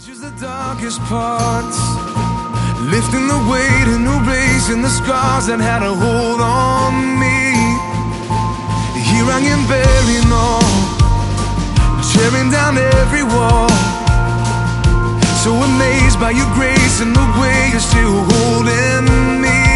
Reaches the darkest parts, lifting the weight and erasing the scars that had a hold on me. Here I am bearing all, tearing down every wall. So amazed by your grace and the way you're still holding me.